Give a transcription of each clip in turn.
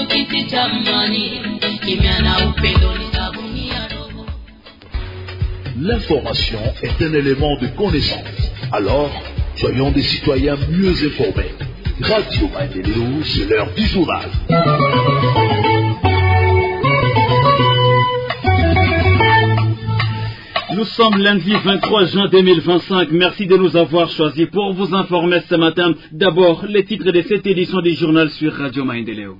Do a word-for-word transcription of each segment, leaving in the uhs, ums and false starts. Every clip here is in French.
L'information est un élément de connaissance. Alors, soyons des citoyens mieux informés. Radio Maendeleo, c'est l'heure du journal. Nous sommes lundi vingt-trois juin deux mille vingt-cinq. Merci de nous avoir choisis pour vous informer ce matin. D'abord, les titres de cette édition du journal sur Radio Maendeleo.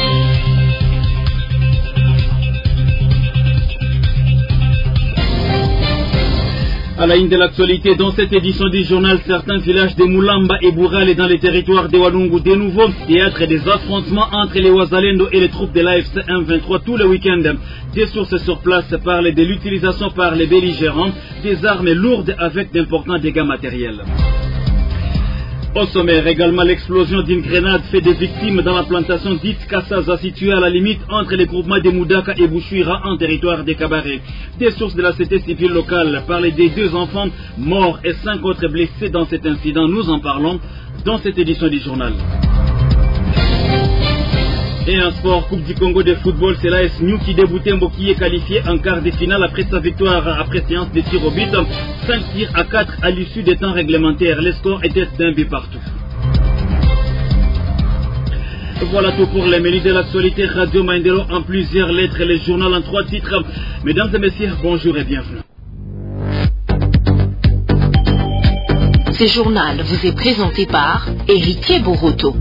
À la une de l'actualité, dans cette édition du journal, certains villages de Moulamba et Bourale dans les territoires de Walungu, de nouveau, théâtre des affrontements entre les Wazalendo et les troupes de l'A F C M vingt-trois tous les week-ends. Des sources sur place parlent de l'utilisation par les belligérants des armes lourdes avec d'importants dégâts matériels. Au sommaire, également l'explosion d'une grenade fait des victimes dans la plantation dite Kassaza située à la limite entre les groupements de Moudaka et Bouchouira en territoire des Kabaré. Des sources de la société civile locale parlent des deux enfants morts et cinq autres blessés dans cet incident. Nous en parlons dans cette édition du journal. Et en sport, Coupe du Congo de football, c'est l'A S New qui débutait qui est qualifié en quart de finale après sa victoire après séance de tir au but. cinq tirs à quatre à l'issue des temps réglementaires. Les scores étaient d'un but partout. Voilà tout pour les menus de l'actualité Radio Maendeleo en plusieurs lettres, les journaux en trois titres. Mesdames et messieurs, bonjour et bienvenue. Ce journal vous est présenté par Héritier Boroto.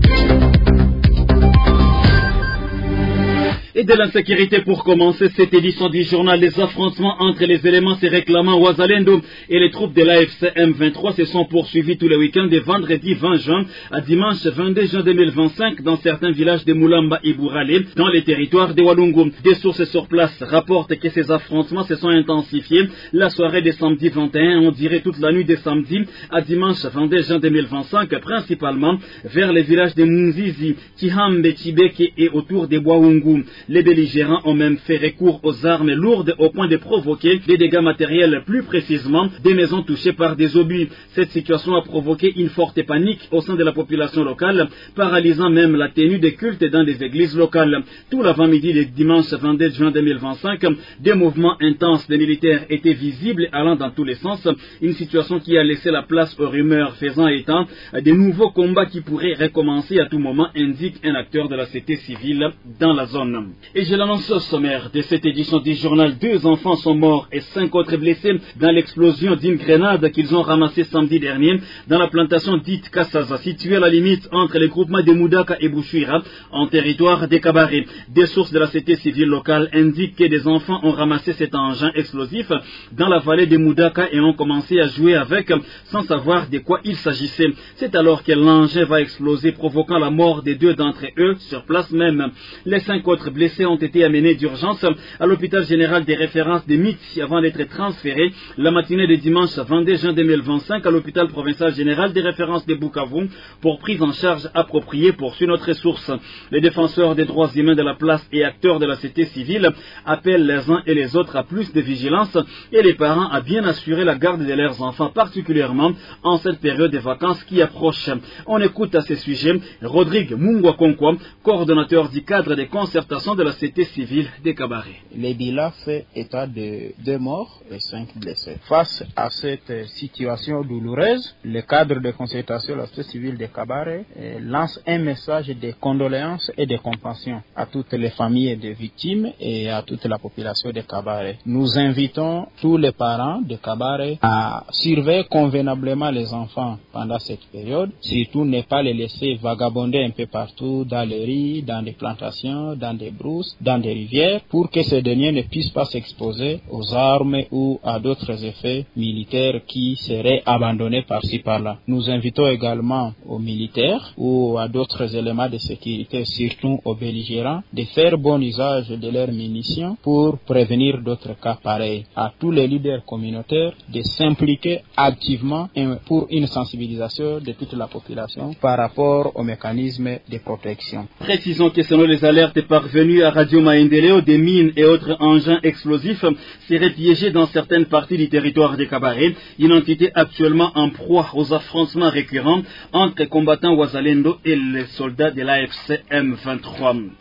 Et de l'insécurité pour commencer cette édition du journal, les affrontements entre les éléments se réclamant Wazalendo et les troupes de l'A F C M vingt-trois se sont poursuivis tous les week-ends de vendredi vingt juin à dimanche vingt-deux juin deux mille vingt-cinq dans certains villages de Moulamba et Bourale dans les territoires de Walungu. Des sources sur place rapportent que ces affrontements se sont intensifiés la soirée de samedi vingt et un, on dirait toute la nuit de samedi à dimanche vingt-deux juin deux mille vingt-cinq, principalement vers les villages de Munzizi, Kihambe, Chibeke et autour de Boaungu. Les belligérants ont même fait recours aux armes lourdes au point de provoquer des dégâts matériels, plus précisément des maisons touchées par des obus. Cette situation a provoqué une forte panique au sein de la population locale, paralysant même la tenue des cultes dans des églises locales. Tout l'avant-midi du dimanche vingt-deux juin deux mille vingt-cinq, des mouvements intenses des militaires étaient visibles allant dans tous les sens, une situation qui a laissé la place aux rumeurs faisant état de nouveaux combats qui pourraient recommencer à tout moment, indique un acteur de la société civile dans la zone. Et je l'annonce au sommaire de cette édition du journal, deux enfants sont morts et cinq autres blessés dans l'explosion d'une grenade qu'ils ont ramassée samedi dernier dans la plantation dite Kassaza, située à la limite entre les groupements de Moudaka et Bouchouira en territoire des Kabaré. Des sources de la société civile locale indiquent que des enfants ont ramassé cet engin explosif dans la vallée de Moudaka et ont commencé à jouer avec sans savoir de quoi il s'agissait. C'est alors que l'engin va exploser, provoquant la mort des deux d'entre eux sur place même. Les cinq autres blessés ont été amenés d'urgence à l'hôpital général des références de Miti avant d'être transférés la matinée de dimanche vingt-deux juin deux mille vingt-cinq à l'hôpital provincial général des références de Bukavu pour prise en charge appropriée, poursuit notre source. Les défenseurs des droits humains de la place et acteurs de la société civile appellent les uns et les autres à plus de vigilance et les parents à bien assurer la garde de leurs enfants, particulièrement en cette période de vacances qui approche. On écoute à ce sujet Rodrigue Mungwakonkwa, coordonnateur du cadre de concertation de la société civile des Kabaré. Les bilan fait état de deux morts et cinq blessés. Face à cette situation douloureuse, le cadre de concertation de la société civile des Kabaré lance un message de condoléances et de compassion à toutes les familles des victimes et à toute la population de Kabaré. Nous invitons tous les parents de Kabaré à surveiller convenablement les enfants pendant cette période, surtout ne pas les laisser vagabonder un peu partout dans les riz, dans les plantations, dans des brousses, dans des rivières, pour que ces derniers ne puissent pas s'exposer aux armes ou à d'autres effets militaires qui seraient abandonnés par-ci par-là. Nous invitons également aux militaires ou à d'autres éléments de sécurité, surtout aux belligérants, de faire bon usage de leurs munitions pour prévenir d'autres cas pareils. À tous les leaders communautaires de s'impliquer activement pour une sensibilisation de toute la population par rapport aux mécanismes de protection. Précisons que selon les alertes parvenues à Radio Maendeleo, des mines et autres engins explosifs seraient piégés dans certaines parties du territoire des Kabaré, une entité actuellement en proie aux affrontements récurrents entre combattants Wazalendo et les soldats de l'A F C M vingt-trois.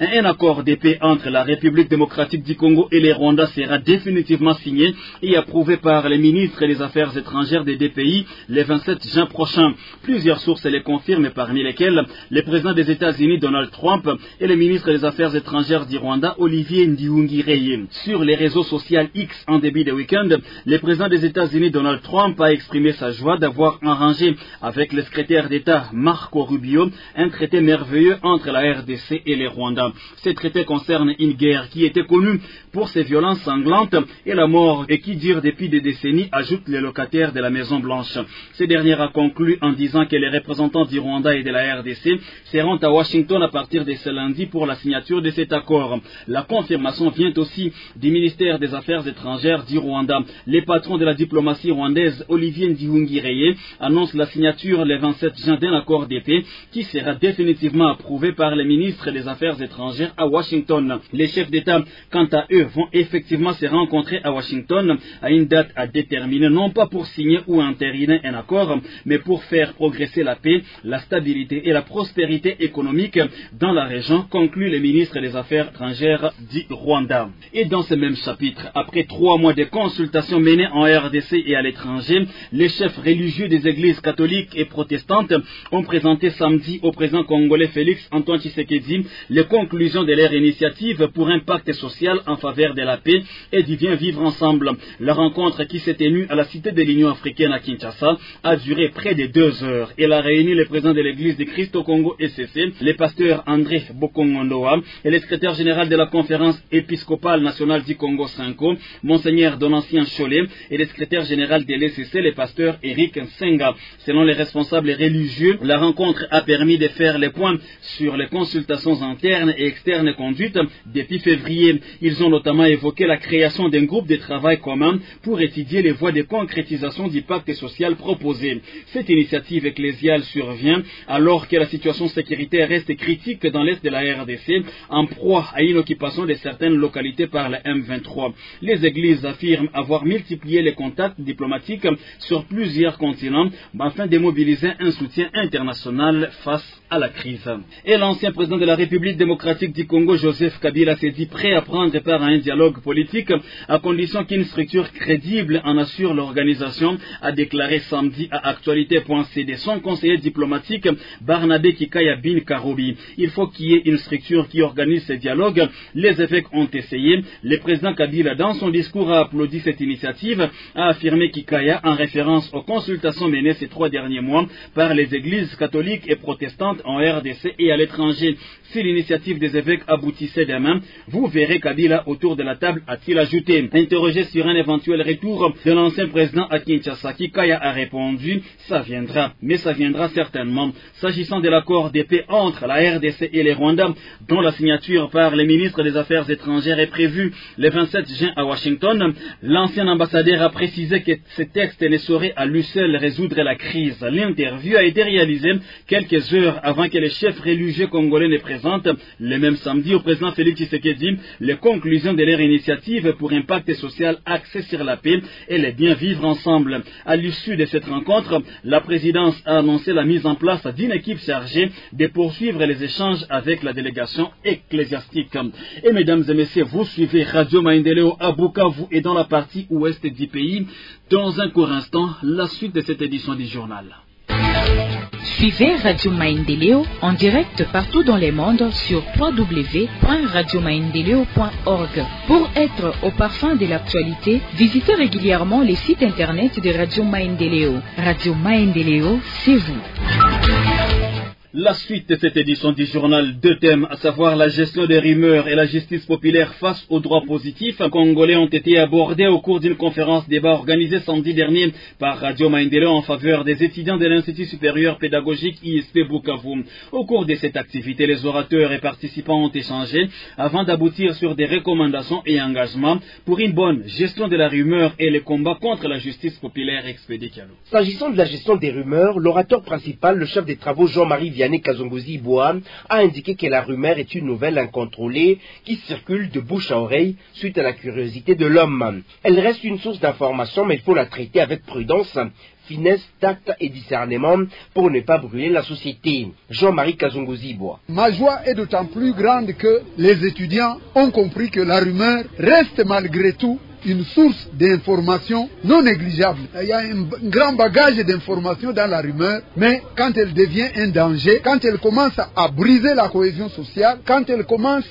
Un accord de paix entre la République démocratique du Congo et le Rwanda sera définitivement signé et approuvé par les ministres des Affaires étrangères des deux pays le vingt-sept juin prochain. Plusieurs sources les confirment, parmi lesquelles le président des États-Unis Donald Trump et le ministre des Affaires étrangères du Rwanda Olivier Nduhungirehe. Sur les réseaux sociaux X en début de week-end, le président des États-Unis Donald Trump a exprimé sa joie d'avoir arrangé avec le secrétaire d'État Marco Rubio un traité merveilleux entre la R D C et le Rwanda. Ce traité concerne une guerre qui était connue pour ses violences sanglantes et la mort et qui dure depuis des décennies, ajoute le locataire de la Maison Blanche. Ce dernier a conclu en disant que les représentants du Rwanda et de la R D C seront à Washington à partir de ce lundi pour la signature de cet accord. La confirmation vient aussi du ministère des Affaires étrangères du Rwanda. Les patrons de la diplomatie rwandaise Olivier Nduhungirehe annonce la signature le vingt-sept juin d'un accord de paix qui sera définitivement approuvé par les ministres des Affaires étrangères à Washington. Les chefs d'État, quant à eux, vont effectivement se rencontrer à Washington à une date à déterminer, non pas pour signer ou entériner un accord, mais pour faire progresser la paix, la stabilité et la prospérité économique dans la région, conclut le ministre des Affaires étrangères du Rwanda. Et dans ce même chapitre, après trois mois de consultations menées en R D C et à l'étranger, les chefs religieux des églises catholiques et protestantes ont présenté samedi au président congolais Félix Antoine Tshisekedi les conclusions de leur initiative pour un pacte social en faveur de la paix et du bien vivre ensemble. La rencontre qui s'est tenue à la Cité de l'Union africaine à Kinshasa a duré près de deux heures. Elle a réuni le président de l'église de Christ au Congo E C C, le pasteur André Bokongondoa et le secrétaire général de la conférence épiscopale nationale du Congo Cinco, Monseigneur Donatien Cholet, et le secrétaire général de l'E C C, le pasteur Eric Nsenga. Selon les responsables religieux, la rencontre a permis de faire les points sur les consultations internes et externes conduites depuis février. Ils ont notamment évoqué la création d'un groupe de travail commun pour étudier les voies de concrétisation du pacte social proposé. Cette initiative ecclésiale survient alors que la situation sécuritaire reste critique dans l'est de la R D C, en proie à une occupation de certaines localités par la M vingt-trois. Les églises affirment avoir multiplié les contacts diplomatiques sur plusieurs continents afin de mobiliser un soutien international face à la crise. Et l'ancien président de la République démocratique du Congo, Joseph Kabila, s'est dit prêt à prendre part à un dialogue politique à condition qu'une structure crédible en assure l'organisation, a déclaré samedi à actualité point c d son conseiller diplomatique Barnabé Kikaya Bin Karoubi. Il faut qu'il y ait une structure qui organise ce dialogue. Les évêques ont essayé. Le président Kabila, dans son discours, a applaudi cette initiative, a affirmé Kikaya en référence aux consultations menées ces trois derniers mois par les églises catholiques et protestantes en R D C et à l'étranger. Si l'initiative des évêques aboutissait demain, vous verrez Kabila autour de la table, a-t-il ajouté. Interrogé sur un éventuel retour de l'ancien président à Kinshasa, Kikaya a répondu, ça viendra, mais ça viendra certainement. S'agissant de l'accord de paix entre la R D C et les Rwanda, dont la signature par les ministres des Affaires étrangères est prévue le vingt-sept juin à Washington, l'ancien ambassadeur a précisé que ce texte ne saurait à lui seul résoudre la crise. L'interview a été réalisée quelques heures avant que les chefs religieux congolais ne présentent le même samedi au président Félix Tshisekedi les conclusions de leur initiative pour un pacte social axé sur la paix et le bien vivre ensemble. À l'issue de cette rencontre, la présidence a annoncé la mise en place d'une équipe chargée de poursuivre les échanges avec la délégation ecclésiastique. Et mesdames et messieurs, vous suivez Radio Maendeleo à Bukavu et dans la partie ouest du pays. Dans un court instant, la suite de cette édition du journal. Suivez Radio Maendeleo en direct partout dans le monde sur w w w point radio maendeleo point org. Pour être au parfum de l'actualité, visitez régulièrement les sites internet de Radio Maendeleo. Radio Maendeleo, c'est vous. La suite de cette édition du journal, deux thèmes, à savoir la gestion des rumeurs et la justice populaire face aux droits positifs congolais, ont été abordés au cours d'une conférence débat organisée samedi dernier par Radio Maendeleo en faveur des étudiants de l'Institut supérieur pédagogique I S P Bukavu. Au cours de cette activité, les orateurs et participants ont échangé avant d'aboutir sur des recommandations et engagements pour une bonne gestion de la rumeur et le combat contre la justice populaire. Expédié Kialo. S'agissant de la gestion des rumeurs, l'orateur principal, le chef des travaux Jean-Marie Vianney Kazongozi-Bois, a indiqué que la rumeur est une nouvelle incontrôlée qui circule de bouche à oreille suite à la curiosité de l'homme. Elle reste une source d'information, mais il faut la traiter avec prudence, finesse, tact et discernement pour ne pas brûler la société. Jean-Marie Kazongozi-Bois. Ma joie est d'autant plus grande que les étudiants ont compris que la rumeur reste malgré tout une source d'information non négligeable. Il y a un grand bagage d'informations dans la rumeur, mais quand elle devient un danger, quand elle commence à briser la cohésion sociale, quand elle commence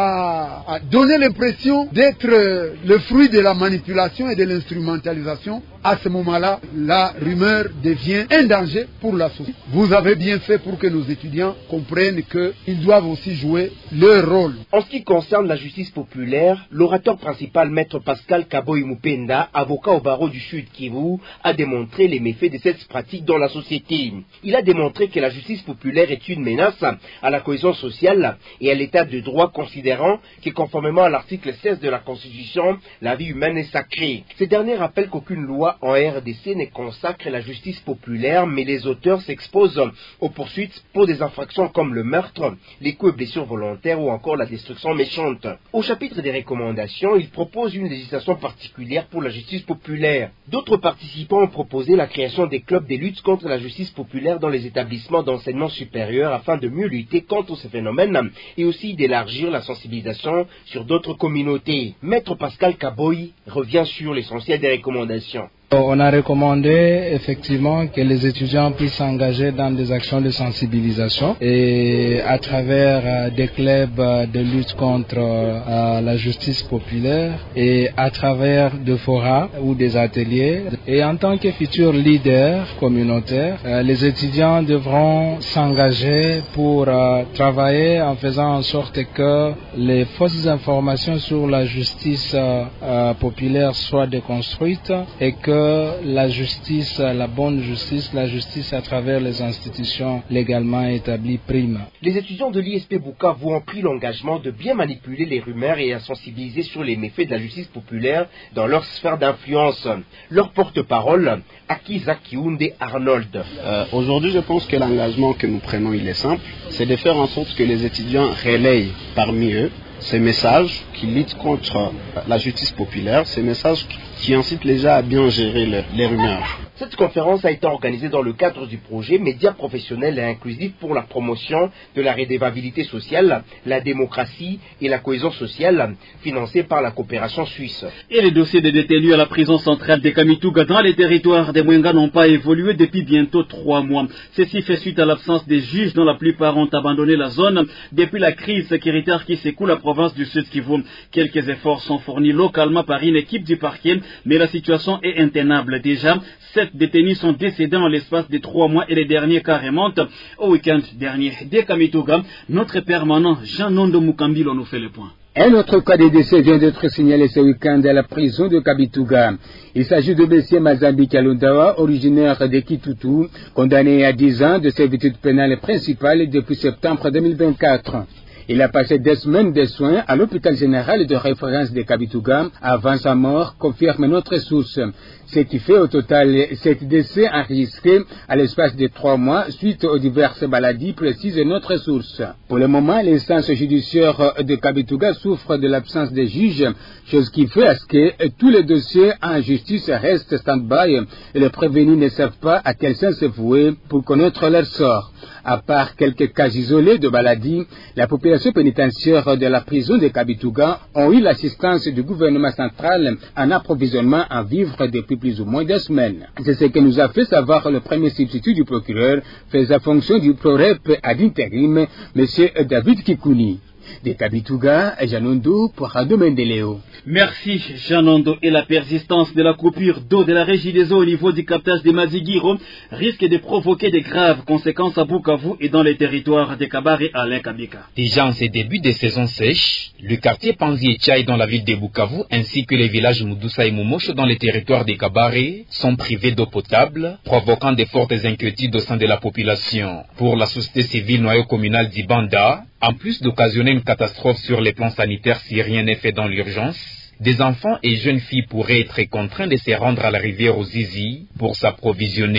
à, à donner l'impression d'être le fruit de la manipulation et de l'instrumentalisation, à ce moment-là, la rumeur devient un danger pour la société. Vous avez bien fait pour que nos étudiants comprennent qu'ils doivent aussi jouer leur rôle. En ce qui concerne la justice populaire, l'orateur principal, Maître Pascal Kaboy Mupenda, avocat au barreau du Sud Kivu, a démontré les méfaits de cette pratique dans la société. Il a démontré que la justice populaire est une menace à la cohésion sociale et à l'état de droit, considérant que conformément à l'article seize de la Constitution, la vie humaine est sacrée. Ce dernier rappelle qu'aucune loi en R D C ne consacre la justice populaire, mais les auteurs s'exposent aux poursuites pour des infractions comme le meurtre, les coups et blessures volontaires ou encore la destruction méchante. Au chapitre des recommandations, il propose une législation particulière pour la justice populaire. D'autres participants ont proposé la création des clubs de lutte contre la justice populaire dans les établissements d'enseignement supérieur afin de mieux lutter contre ces phénomènes et aussi d'élargir la sensibilisation sur d'autres communautés. Maître Pascal Kaboy revient sur l'essentiel des recommandations. On a recommandé effectivement que les étudiants puissent s'engager dans des actions de sensibilisation et à travers euh, des clubs euh, de lutte contre euh, la justice populaire et à travers des forats ou des ateliers. Et en tant que futurs leaders communautaires, euh, les étudiants devront s'engager pour euh, travailler en faisant en sorte que les fausses informations sur la justice euh, euh, populaire soient déconstruites et que la justice, la bonne justice, la justice à travers les institutions légalement établies prime. Les étudiants de l'I S P Bukavu ont pris l'engagement de bien manipuler les rumeurs et à sensibiliser sur les méfaits de la justice populaire dans leur sphère d'influence. Leur porte-parole, Akiza Kiunde Arnold. Euh, Aujourd'hui, je pense que l'engagement que nous prenons, il est simple, c'est de faire en sorte que les étudiants relayent parmi eux ces messages qui luttent contre la justice populaire, ces messages qui incitent les gens à bien gérer le, les rumeurs. Cette conférence a été organisée dans le cadre du projet Médias professionnels et inclusifs pour la promotion de la redevabilité sociale, la démocratie et la cohésion sociale, financé par la coopération suisse. Et les dossiers des détenus à la prison centrale de Kamituga dans les territoires des Mwenga n'ont pas évolué depuis bientôt trois mois. Ceci fait suite à l'absence des juges dont la plupart ont abandonné la zone depuis la crise sécuritaire qui secoue la province du Sud Kivu. Quelques efforts sont fournis localement par une équipe du parquet, mais la situation est intenable. Déjà, sept détenus sont décédés en l'espace de trois mois et les derniers cas remontent au week-end dernier. Dès Kamituga, notre permanent Jean-Nondo Mukambilo nous fait le point. Un autre cas de décès vient d'être signalé ce week-end à la prison de Kabituga. Il s'agit de M. Mazambi Kalundawa, originaire de Kitutu, condamné à dix ans de servitude pénale principale depuis septembre deux mille vingt-quatre. Il a passé des semaines de soins à l'hôpital général de référence de Kabituga avant sa mort, confirme notre source. Ce qui fait au total sept décès enregistrés à l'espace de trois mois suite aux diverses maladies, précise notre source. Pour le moment, l'instance judiciaire de Kabituga souffre de l'absence de juges, chose qui fait à ce que tous les dossiers en justice restent stand-by et les prévenus ne savent pas à quel sens se vouer pour connaître leur sort. À part quelques cas isolés de maladies, la population pénitentiaire de la prison de Kabituga ont eu l'assistance du gouvernement central en approvisionnement en vivres depuis plus ou moins deux semaines. C'est ce que nous a fait savoir le premier substitut du procureur faisant fonction du ProRep ad intérim, M. David Kikouni. De Kabituga, Janondo pour Radio Mendeleo. Merci Janondo. Et la persistance de la coupure d'eau de la régie des eaux au niveau du captage de Mazigiro risque de provoquer de graves conséquences à Bukavu et dans les territoires de Kabare et Alain Kabika. Déjà en ces débuts de saison sèche, le quartier Panzi et Tchaï dans la ville de Bukavu ainsi que les villages Moudoussa et Momocho dans les territoires de Kabare sont privés d'eau potable, provoquant de fortes inquiétudes au sein de la population. Pour la société civile noyau communale d'Ibanda, en plus d'occasionner une catastrophe sur les plans sanitaires si rien n'est fait dans l'urgence, des enfants et jeunes filles pourraient être contraints de se rendre à la rivière Ozizi pour s'approvisionner.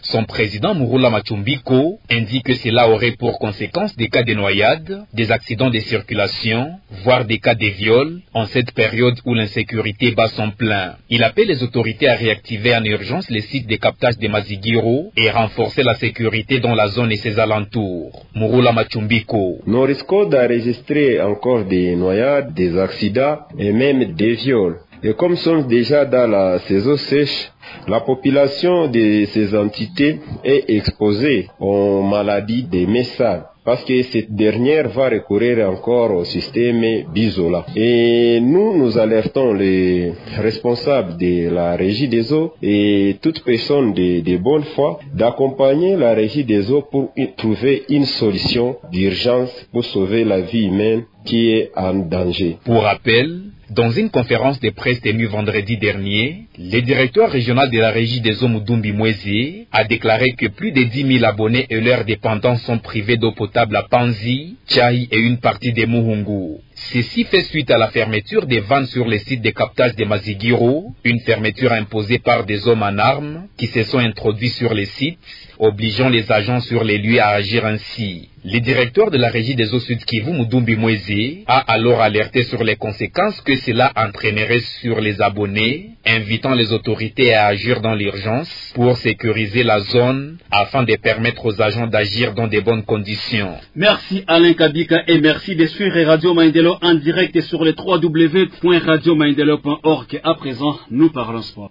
Son président Mouroula Machumbiko indique que cela aurait pour conséquence des cas de noyades, des accidents de circulation, voire des cas de viol, en cette période où l'insécurité bat son plein. Il appelle les autorités à réactiver en urgence les sites de captage de Mazigiro et renforcer la sécurité dans la zone et ses alentours. Mouroula Machumbiko. Nous risquons d'enregistrer encore des noyades, des accidents et même des viols. Et comme nous sommes déjà dans la saison sèche, la population de ces entités est exposée aux maladies des messales, parce que cette dernière va recourir encore au système Bizola. Et nous, nous alertons les responsables de la Régie des eaux et toute personne de, de bonne foi d'accompagner la Régie des eaux pour y trouver une solution d'urgence pour sauver la vie humaine qui est en danger. Pour rappel, dans une conférence de presse tenue vendredi dernier, le directeur régional de la Régie des eaux Mudumbi Mwezi a déclaré que plus de dix mille abonnés et leurs dépendants sont privés d'eau potable à Panzi, Tchaï et une partie des Muhungu. Ceci fait suite à la fermeture des vannes sur les sites de captage de Mazigiro, une fermeture imposée par des hommes en armes qui se sont introduits sur les sites, obligeant les agents sur les lieux à agir ainsi. Le directeur de la Régie des eaux Sud Kivu, Mudumbi Mwezi, a alors alerté sur les conséquences que cela entraînerait sur les abonnés, invitant les autorités à agir dans l'urgence pour sécuriser la zone afin de permettre aux agents d'agir dans de bonnes conditions. Merci Alain Kabika et merci de suivre Radio Maindelo en direct sur le w w w point radio maindelo point org. À présent, nous parlons sport.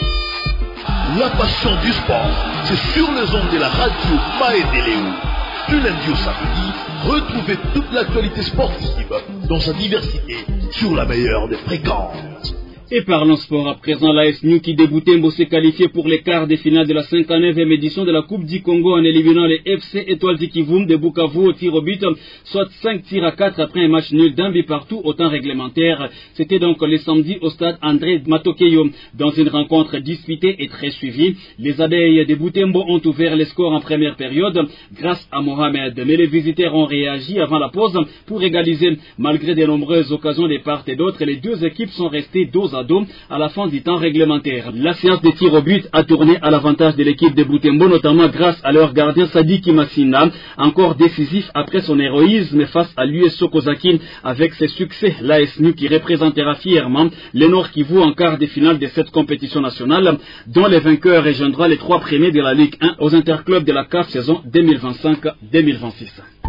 La passion du sport, c'est sur les ondes de la radio Maindelo. Du lundi au samedi, retrouvez toute l'actualité sportive dans sa diversité sur la meilleure des fréquences. Et parlons sport à présent, l'A S New qui débutait s'est qualifié pour les quarts de finale de la cinquante-neuvième édition de la Coupe du Congo en éliminant les F C Étoiles du Kivu de Bukavu au tir au but, soit cinq tirs à quatre après un match nul d'un but partout au temps réglementaire. C'était donc le samedi au stade André Matokeyo. Dans une rencontre disputée et très suivie, les abeilles de Butembo ont ouvert les scores en première période grâce à Mohamed. Mais les visiteurs ont réagi avant la pause pour égaliser. Malgré de nombreuses occasions de part et d'autre, les deux équipes sont restées dos à dos à la fin du temps réglementaire. La séance de tir au but a tourné à l'avantage de l'équipe de Butembo, notamment grâce à leur gardien Sadiki Massina, encore décisif après son héroïsme face à l'U S Sokozaki. Avec ses succès, l'A S N U qui représentera fièrement le Nord Kivu en quart de finale de cette compétition nationale, dont les vainqueurs rejoindront les trois premiers de la Ligue un aux interclubs de la C A F saison deux mille vingt-cinq deux mille vingt-six.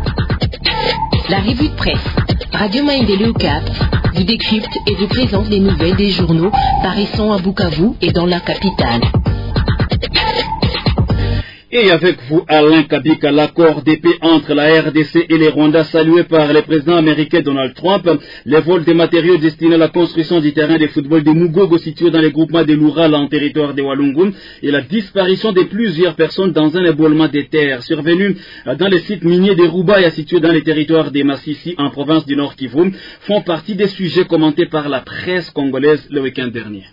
La revue de presse Radio Maindelo Cap vous décrypte et vous présente les nouvelles des journaux paraissant à Bukavu et dans la capitale. Et avec vous, Alain Kabika, l'accord de paix entre la R D C et les Rwandais salué par le président américain Donald Trump, les vols de matériaux destinés à la construction du terrain de football de Mugogo situé dans les groupements de l'Oural en territoire de Walungu et la disparition de plusieurs personnes dans un éboulement des terres survenu dans les sites miniers de Rubaya situés dans les territoires de Massissi en province du Nord Kivu font partie des sujets commentés par la presse congolaise le week-end dernier.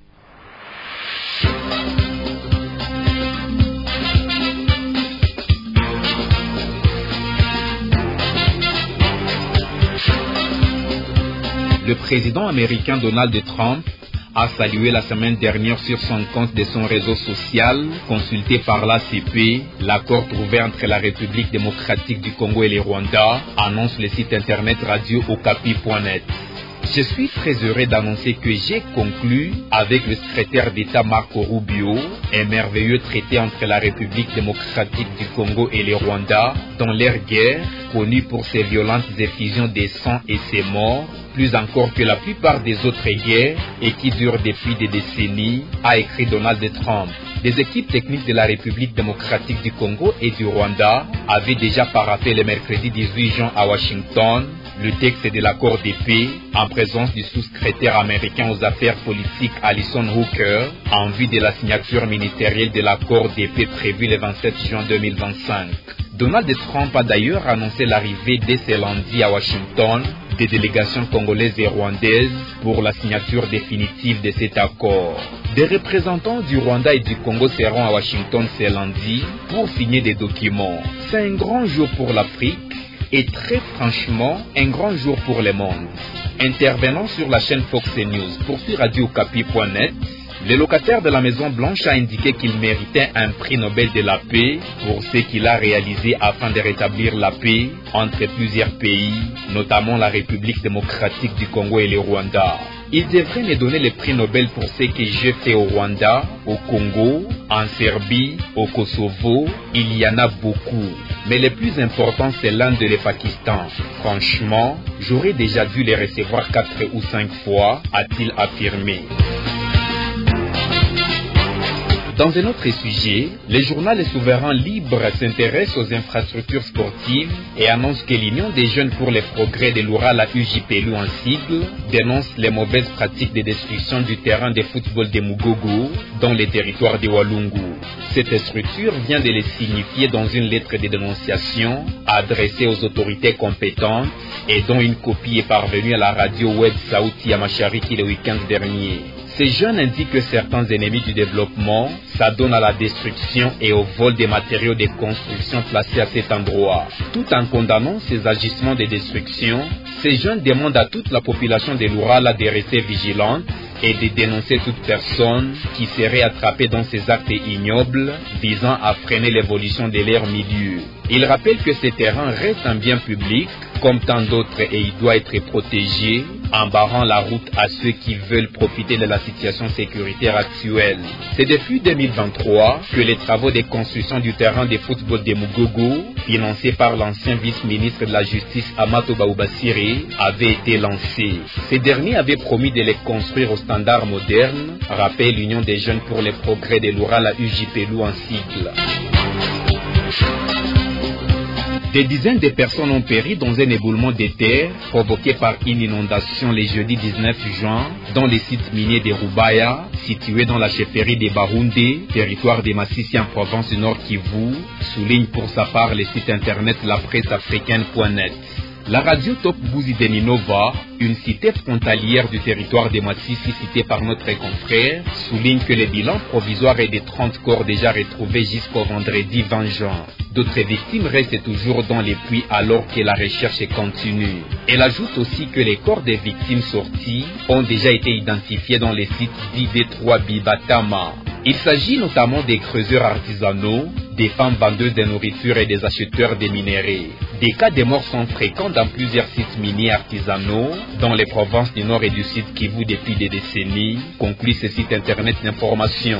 Le président américain Donald Trump a salué la semaine dernière sur son compte de son réseau social, consulté par l'A C P, l'accord trouvé entre la République démocratique du Congo et les Rwandais, annonce le site internet radio okapi point net. Je suis très heureux d'annoncer que j'ai conclu avec le secrétaire d'État Marco Rubio un merveilleux traité entre la République démocratique du Congo et les Rwandais dans leur guerre, connue pour ses violentes effusions de sang et ses morts, plus encore que la plupart des autres guerres et qui durent depuis des décennies, a écrit Donald Trump. Des équipes techniques de la République démocratique du Congo et du Rwanda avaient déjà paraphé le mercredi dix-huit juin à Washington le texte de l'accord de paix en présence du sous-secrétaire américain aux affaires politiques Alison Hooker en vue de la signature ministérielle de l'accord de paix prévu le vingt-sept juin deux mille vingt-cinq. Donald Trump a d'ailleurs annoncé l'arrivée dès ce lundi à Washington des délégations congolaises et rwandaises pour la signature définitive de cet accord. Des représentants du Rwanda et du Congo seront à Washington ce lundi pour signer des documents. C'est un grand jour pour l'Afrique et très franchement un grand jour pour le monde. Intervenant sur la chaîne Fox News pour radio okapi point net, Le locataire de la Maison Blanche a indiqué qu'il méritait un prix Nobel de la paix pour ce qu'il a réalisé afin de rétablir la paix entre plusieurs pays, notamment la République démocratique du Congo et le Rwanda. Il devrait me donner le prix Nobel pour ce que j'ai fait au Rwanda, au Congo, en Serbie, au Kosovo. Il y en a beaucoup. Mais le plus important, c'est l'Inde et le Pakistan. Franchement, j'aurais déjà dû les recevoir quatre ou cinq fois, a-t-il affirmé. Dans un autre sujet, le journal Le Souverain Libre s'intéresse aux infrastructures sportives et annonce que l'Union des jeunes pour le progrès de l'Oural, la U J P L U en sigle, dénonce les mauvaises pratiques de destruction du terrain de football de Mugogo dans les territoires de Walungu. Cette structure vient de le signifier dans une lettre de dénonciation adressée aux autorités compétentes et dont une copie est parvenue à la radio web Sauti ya Mashariki le week-end dernier. Ces jeunes indiquent que certains ennemis du développement s'adonnent à la destruction et au vol des matériaux de construction placés à cet endroit. Tout en condamnant ces agissements de destruction, ces jeunes demandent à toute la population de l'Oural de rester vigilante et de dénoncer toute personne qui serait attrapée dans ces actes ignobles visant à freiner l'évolution de leur milieu. Il rappelle que ce terrain reste un bien public comme tant d'autres et il doit être protégé en barrant la route à ceux qui veulent profiter de la situation sécuritaire actuelle. C'est depuis deux mille vingt-trois que les travaux de construction du terrain de football de Mugogo, financés par l'ancien vice-ministre de la Justice Amato Baoubasire, avaient été lancés. Ces derniers avaient promis de les construire au standard moderne, rappelle l'Union des jeunes pour le progrès de l'Oural, la U J P L U en sigle. Des dizaines de personnes ont péri dans un éboulement de terre provoqué par une inondation le jeudi dix-neuf juin dans les sites miniers de Rubaya, situés dans la chefferie de Baroundé, territoire de Massissi en province du Nord Kivu, souligne pour sa part le site internet la presse africaine point net. La radio Top Bouzi de Minova, une cité frontalière du territoire de Massissi citée par notre confrère, souligne que le bilan provisoire est de trente corps déjà retrouvés jusqu'au vendredi vingt juin. D'autres victimes restent toujours dans les puits alors que la recherche continue. Elle ajoute aussi que les corps des victimes sorties ont déjà été identifiés dans les sites dits D trois Bibatama. Il s'agit notamment des creuseurs artisanaux, des femmes vendeuses de nourriture et des acheteurs de minéraux. Des cas de morts sont fréquents dans plusieurs sites miniers artisanaux dans les provinces du Nord et du Sud Kivu depuis des décennies, conclut ce site internet d'information.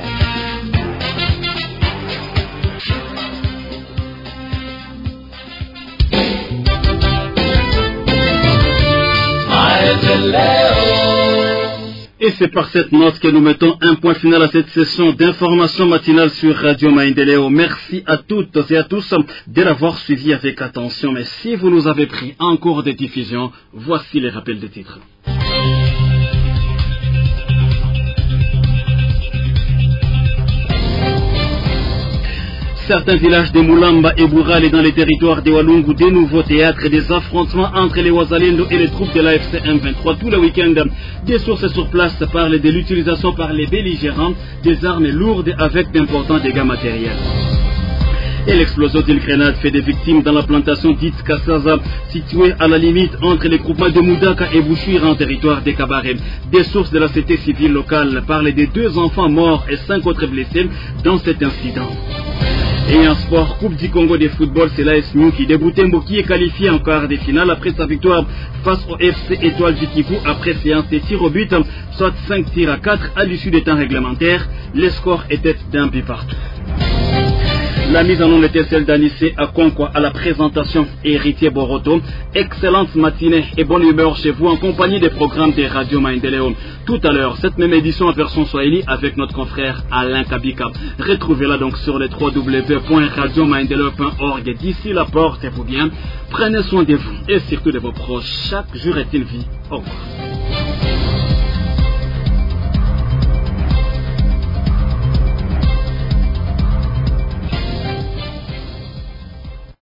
Et c'est par cette note que nous mettons un point final à cette session d'information matinale sur Radio Maendeleo. Merci à toutes et à tous de l'avoir suivi avec attention. Mais si vous nous avez pris en cours de diffusion, voici les rappels des titres. Certains villages de Moulamba et Boural et dans les territoires de Walungu, des nouveaux théâtres, des affrontements entre les Wazalendo et les troupes de l'A F C M vingt-trois tout le week-end. Des sources sur place parlent de l'utilisation par les belligérants des armes lourdes avec d'importants dégâts matériels. Et l'explosion d'une grenade fait des victimes dans la plantation dite Kassaza, située à la limite entre les groupements de Moudaka et Bouchouira en territoire des Kabaré. Des sources de la société civile locale parlent de deux enfants morts et cinq autres blessés dans cet incident. Et en sport, Coupe du Congo de football, c'est l'A S New qui déboutait qui est qualifié en quart de finale après sa victoire face au F C Étoile du Kivu après séance de tirs au but, soit cinq tirs à quatre à l'issue des temps réglementaires. Les scores étaient d'un but partout. La mise en onde était celle d'Anissé à Konkwa à la présentation Héritier Boroto. Excellente matinée et bonne humeur chez vous en compagnie des programmes de Radio Maendeleo. Tout à l'heure, cette même édition en version Swahili avec notre confrère Alain Kabika. Retrouvez-la donc sur le w w w point radio maendeleo point org. D'ici là, portez-vous bien, prenez soin de vous et surtout de vos proches. Chaque jour est une vie. Au revoir.